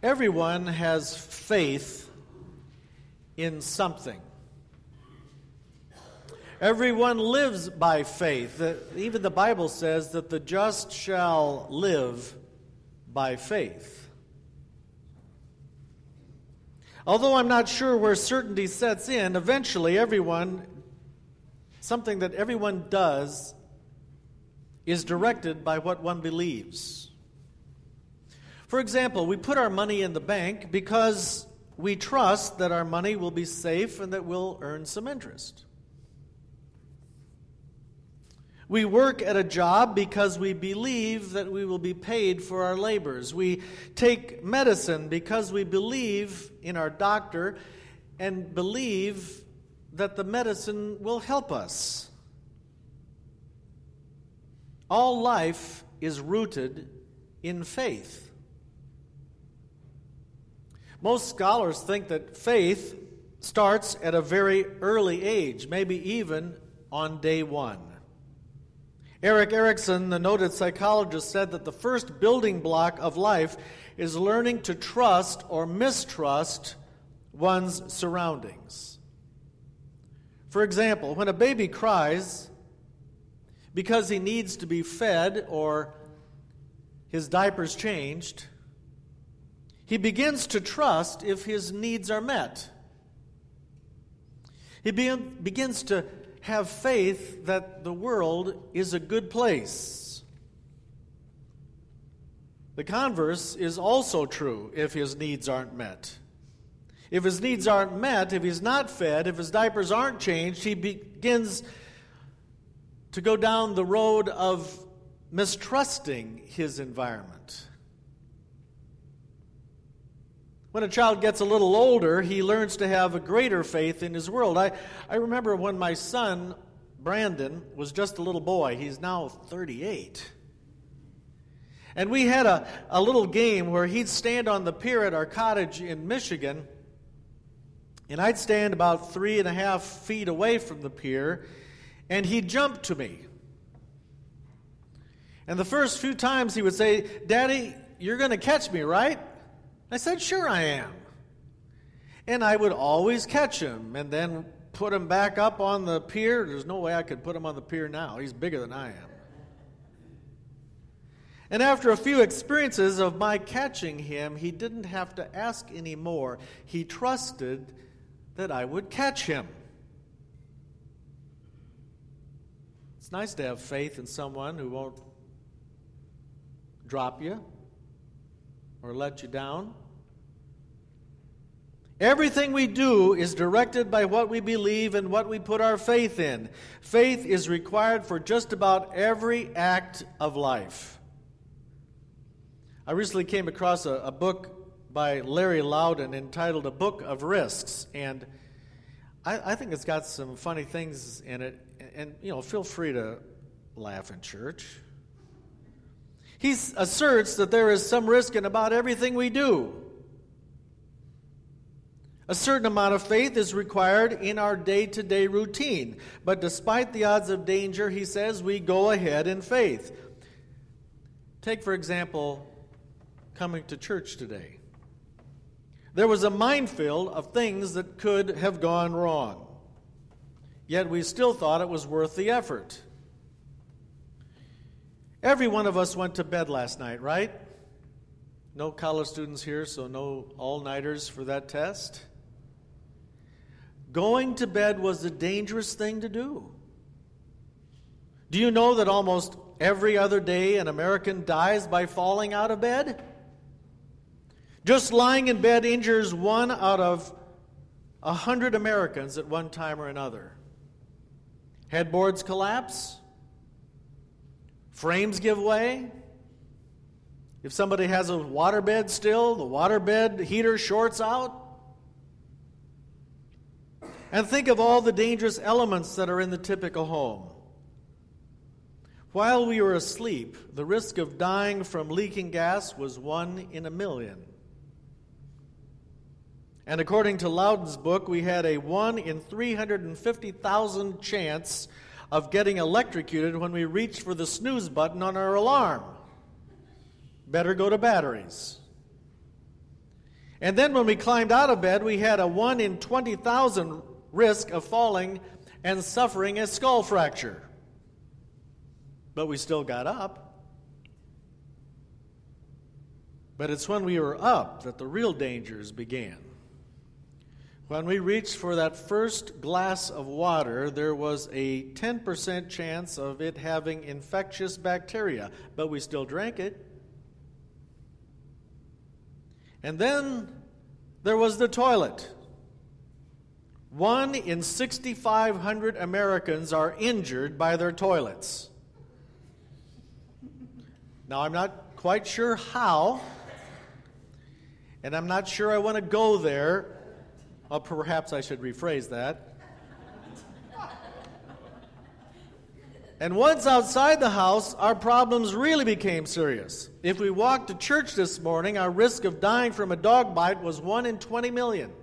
Everyone has faith in something. Everyone lives by faith. Even the Bible says that the just shall live by faith. Although I'm not sure where certainty sets in, eventually something that everyone does is directed by what one believes. For example, we put our money in the bank because we trust that our money will be safe and that we'll earn some interest. We work at a job because we believe that we will be paid for our labors. We take medicine because we believe in our doctor and believe that the medicine will help us. All life is rooted in faith. Most scholars think that faith starts at a very early age, maybe even on day one. Erik Erikson, the noted psychologist, said that the first building block of life is learning to trust or mistrust one's surroundings. For example, when a baby cries because he needs to be fed or his diaper's changed, he begins to trust if his needs are met. He begins to have faith that the world is a good place. The converse is also true if his needs aren't met. If his needs aren't met, if he's not fed, if his diapers aren't changed, he begins to go down the road of mistrusting his environment. When a child gets a little older, he learns to have a greater faith in his world. I remember when my son, Brandon, was just a little boy. He's now 38. And we had a little game where he'd stand on the pier at our cottage in Michigan, and I'd stand about 3.5 feet away from the pier, and he'd jump to me. And the first few times he would say, "Daddy, you're going to catch me, right?" I said, "Sure I am." And I would always catch him and then put him back up on the pier. There's no way I could put him on the pier now. He's bigger than I am. And after a few experiences of my catching him, he didn't have to ask anymore. He trusted that I would catch him. It's nice to have faith in someone who won't drop you or let you down. Everything we do is directed by what we believe and what we put our faith in. Faith is required for just about every act of life. I recently came across a book by Larry Loudon entitled A Book of Risks, and I think it's got some funny things in it, and feel free to laugh in church. He asserts that there is some risk in about everything we do. A certain amount of faith is required in our day-to-day routine. But despite the odds of danger, he says, we go ahead in faith. Take, for example, coming to church today. There was a minefield of things that could have gone wrong. Yet we still thought it was worth the effort. Every one of us went to bed last night, right? No college students here, so no all-nighters for that test. Going to bed was a dangerous thing to do. Do you know that almost every other day an American dies by falling out of bed? Just lying in bed injures 1 out of 100 Americans at one time or another. Headboards collapse. Frames give way. If somebody has a waterbed still, the waterbed heater shorts out. And think of all the dangerous elements that are in the typical home. While we were asleep, the risk of dying from leaking gas was 1 in 1,000,000. And according to Loudon's book, we had a 1 in 350,000 chance of getting electrocuted when we reached for the snooze button on our alarm. Better go to batteries. And then when we climbed out of bed, we had a 1 in 20,000 risk of falling and suffering a skull fracture. But we still got up. But it's when we were up that the real dangers began. When we reached for that first glass of water, there was a 10% chance of it having infectious bacteria, but we still drank it. And then there was the toilet. 1 in 6,500 Americans are injured by their toilets. Now, I'm not quite sure how, and I'm not sure I want to go there. Or perhaps I should rephrase that. And once outside the house, our problems really became serious. If we walked to church this morning, our risk of dying from a dog bite was 1 in 20 million.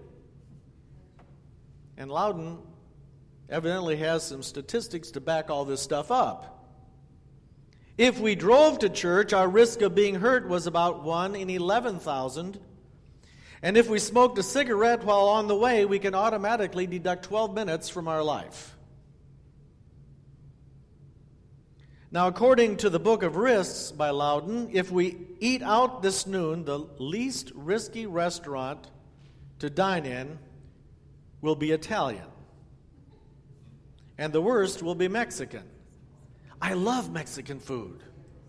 And Loudon evidently has some statistics to back all this stuff up. If we drove to church, our risk of being hurt was about 1 in 11,000. And if we smoked a cigarette while on the way, we can automatically deduct 12 minutes from our life. Now, according to the Book of Risks by Loudon, if we eat out this noon, the least risky restaurant to dine in will be Italian. And the worst will be Mexican. I love Mexican food.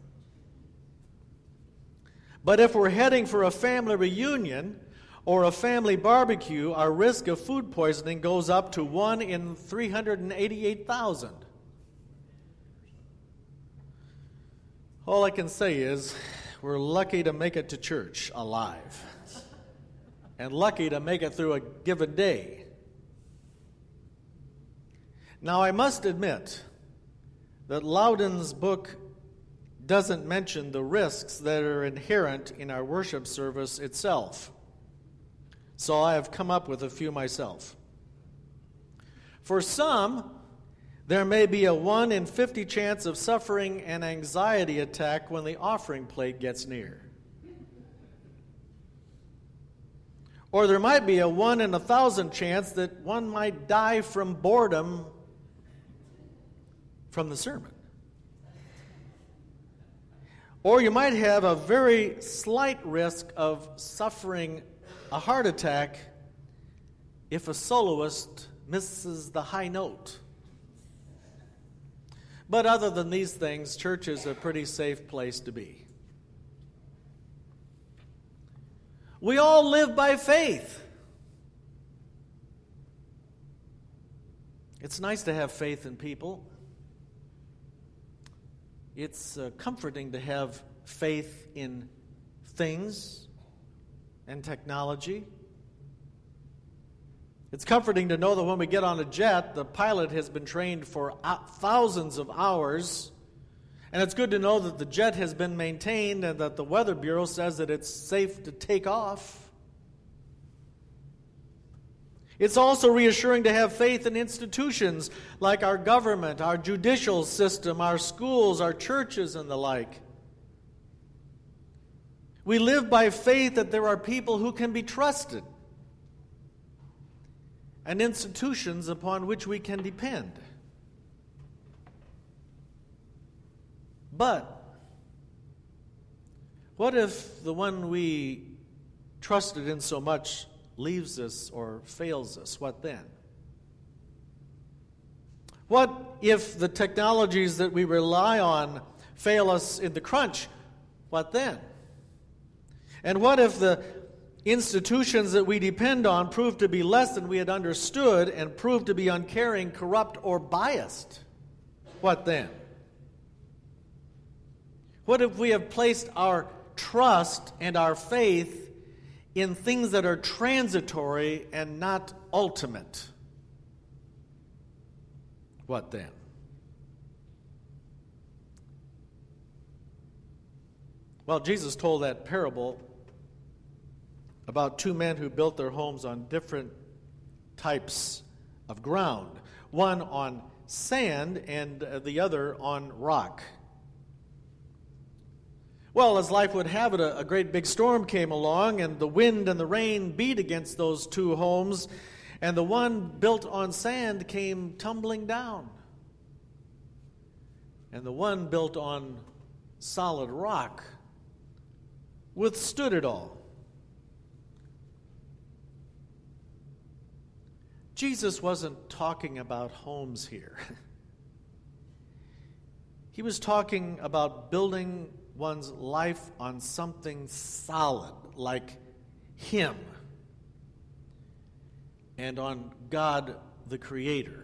But if we're heading for a family reunion or a family barbecue, our risk of food poisoning goes up to 1 in 388,000. All I can say is we're lucky to make it to church alive and lucky to make it through a given day. Now, I must admit that Loudon's book doesn't mention the risks that are inherent in our worship service itself. So I have come up with a few myself. For some, there may be a 1 in 50 chance of suffering an anxiety attack when the offering plate gets near. Or there might be a 1 in 1,000 chance that one might die from boredom from the sermon. Or you might have a very slight risk of suffering a heart attack if a soloist misses the high note. But other than these things, church is a pretty safe place to be. We all live by faith. It's nice to have faith in people. It's comforting to have faith in things and technology. It's comforting to know that when we get on a jet, the pilot has been trained for thousands of hours. And it's good to know that the jet has been maintained and that the Weather Bureau says that it's safe to take off. It's also reassuring to have faith in institutions like our government, our judicial system, our schools, our churches, and the like. We live by faith that there are people who can be trusted and institutions upon which we can depend. But what if the one we trusted in so much leaves us or fails us? What then? What if the technologies that we rely on fail us in the crunch? What then? And what if the institutions that we depend on prove to be less than we had understood and prove to be uncaring, corrupt, or biased? What then? What if we have placed our trust and our faith in things that are transitory and not ultimate? What then? Well, Jesus told that parable about two men who built their homes on different types of ground, one on sand and the other on rock. Well, as life would have it, a great big storm came along, and the wind and the rain beat against those two homes, and the one built on sand came tumbling down. And the one built on solid rock withstood it all. Jesus wasn't talking about homes here. He was talking about building one's life on something solid, like Him, and on God the Creator.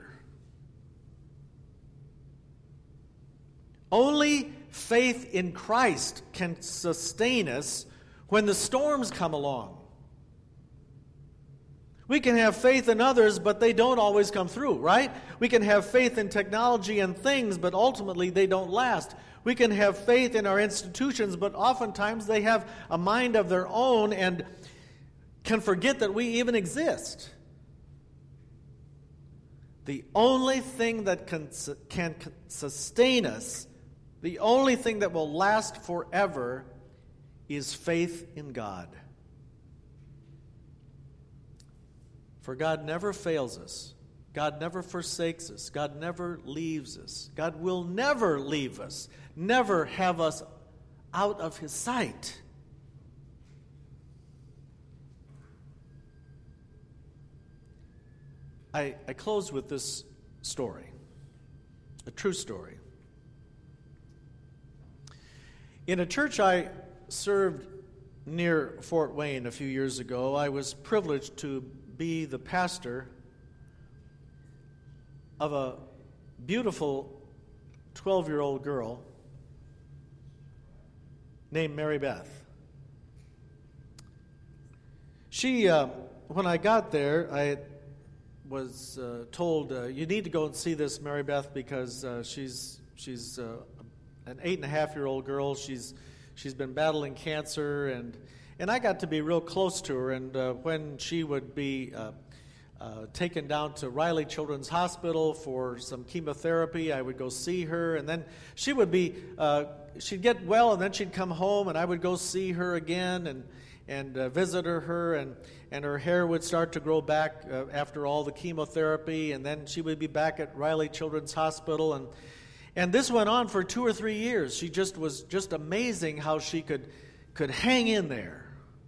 Only faith in Christ can sustain us when the storms come along. We can have faith in others, but they don't always come through, right? We can have faith in technology and things, but ultimately they don't last. We can have faith in our institutions, but oftentimes they have a mind of their own and can forget that we even exist. The only thing that can sustain us, the only thing that will last forever, is faith in God. For God never fails us. God never forsakes us. God never leaves us. God will never leave us, never have us out of His sight. I close with this story, a true story. In a church I served near Fort Wayne a few years ago, I was privileged to be the pastor of a beautiful 12-year-old girl named Mary Beth. She, when I got there, I was told, you need to go and see this Mary Beth because she's an 8.5-year-old girl. She's been battling cancer, and I got to be real close to her. And when she would be taken down to Riley Children's Hospital for some chemotherapy, I would go see her, and then she would be she'd get well, and then she'd come home, and I would go see her again and visit her, and her hair would start to grow back after all the chemotherapy, and then she would be back at Riley Children's Hospital, and this went on for 2 or 3 years. She was just amazing how she could hang in there.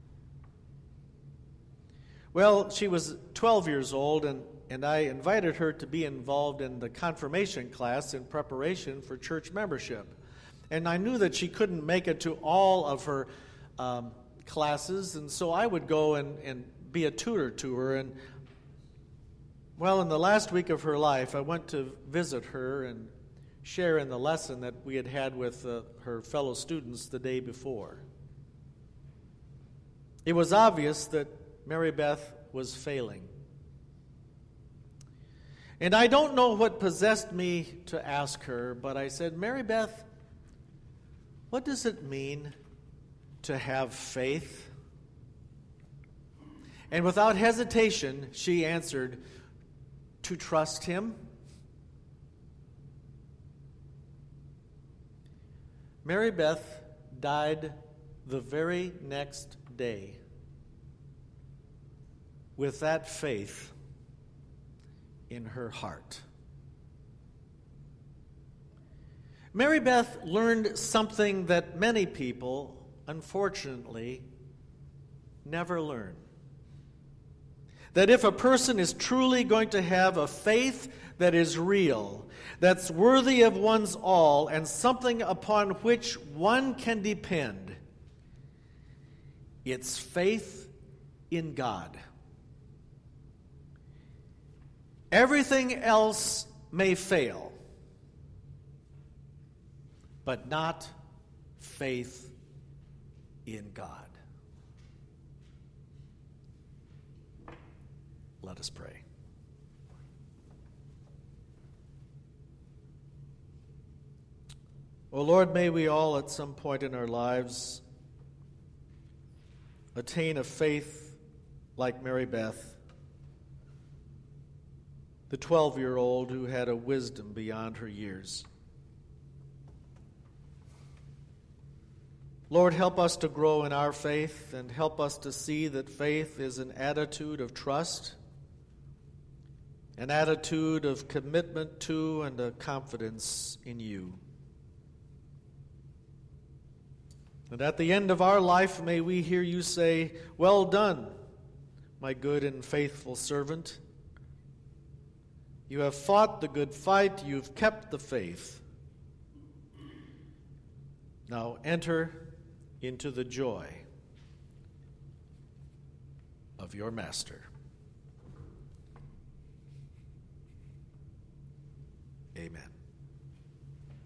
Well, she was 12 years old, and I invited her to be involved in the confirmation class in preparation for church membership. And I knew that she couldn't make it to all of her classes, and so I would go and be a tutor to her. And well, in the last week of her life, I went to visit her and share in the lesson that we had with her fellow students the day before. It was obvious that Mary Beth was failing. And I don't know what possessed me to ask her, but I said, Mary Beth, what does it mean to have faith? And without hesitation, she answered, to trust Him. Mary Beth died the very next day with that faith in her heart. Mary Beth learned something that many people, unfortunately, never learn. That if a person is truly going to have a faith that is real, that's worthy of one's all, and something upon which one can depend, it's faith in God. Everything else may fail, but not faith in God. Let us pray. Oh Lord, may we all at some point in our lives attain a faith like Mary Beth, the 12-year-old who had a wisdom beyond her years. Lord, help us to grow in our faith and help us to see that faith is an attitude of trust, an attitude of commitment to and a confidence in you. And at the end of our life, may we hear you say, "Well done, my good and faithful servant. You have fought the good fight, you've kept the faith. Now enter into the joy of your master." Amen.